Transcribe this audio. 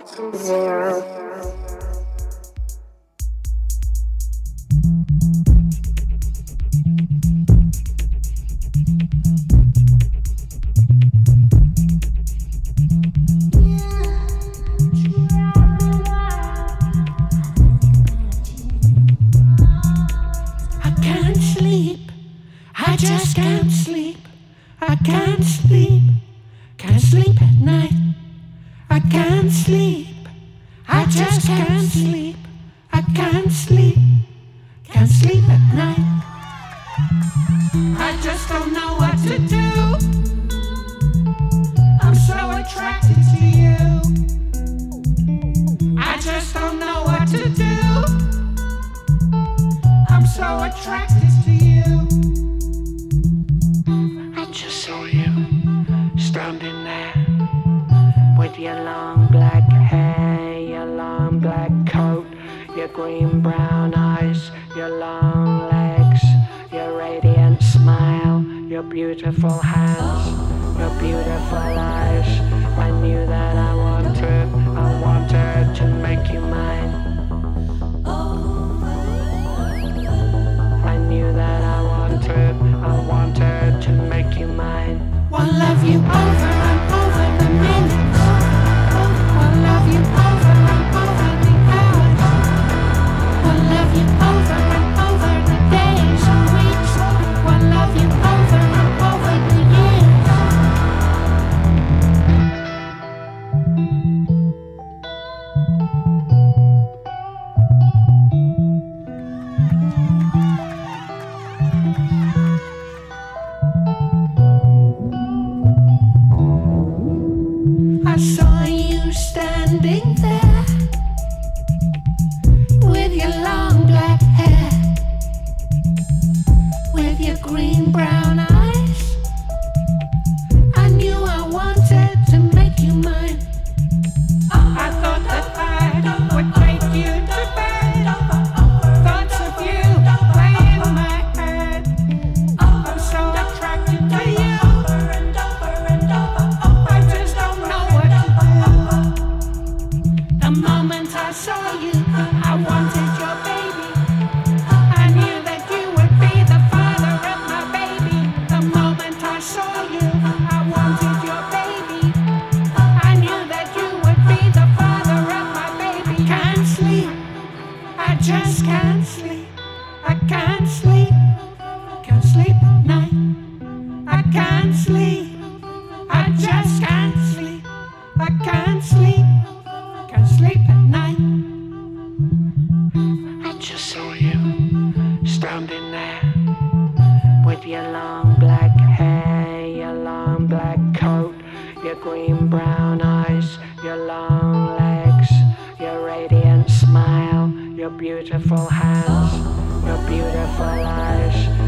zero. I just can't sleep. I can't sleep. Can't sleep at night. I can't sleep. I just can't sleep. I can't sleep. Can't sleep at night. I just don't know what to do. I'm so attracted to you. I just don't know what to do. I'm so attracted to you. I just saw you standing there with your long black hair, your long black coat, your green brown eyes, your long legs, your radiant smile, your beautiful hands, your beautiful eyes. I knew that I wanted to make you mine. I knew that I wanted to make you mine. I'll love you over and over the minutes. I'll love you over and over the hours. I'll love you over and over the days and weeks. I'll love you over and over the years. I saw you standing there with your long black hair, with your green brown eyes. I knew I wanted to make you mine. I thought that I would take you to bed. Thoughts of you play in my head. I'm so attracted to you. I just don't know what to do. The moment I saw you, I wanted your baby. I knew that you would be the father of my baby. The moment I saw you, I wanted your baby. I knew that you would be the father of my baby. Can't sleep, I just can't sleep. I can't sleep, can't sleep at night. I can't sleep, I just can't sleep. I can't sleep, can't sleep at night. I just saw you standing there with your long black hair, your long black coat, your green brown eyes, your long legs, your radiant smile, your beautiful hands, your beautiful eyes.